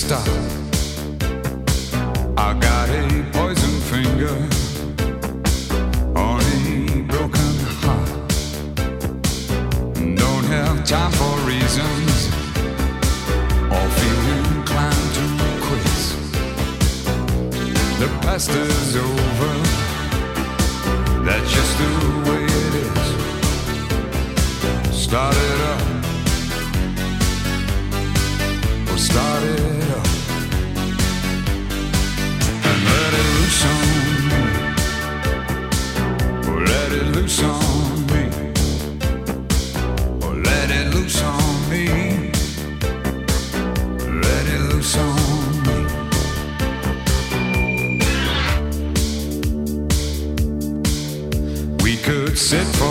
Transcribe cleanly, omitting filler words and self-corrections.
stop. I got a poison finger on a broken heart. Don't have time for reasons or feel inclined to quit. The past is over, that's just the way it is. Start it up, we'll start it up and let it loose on me. We'll let it loose on me. We'll let it loose on me. Let it loose on me. We could sit for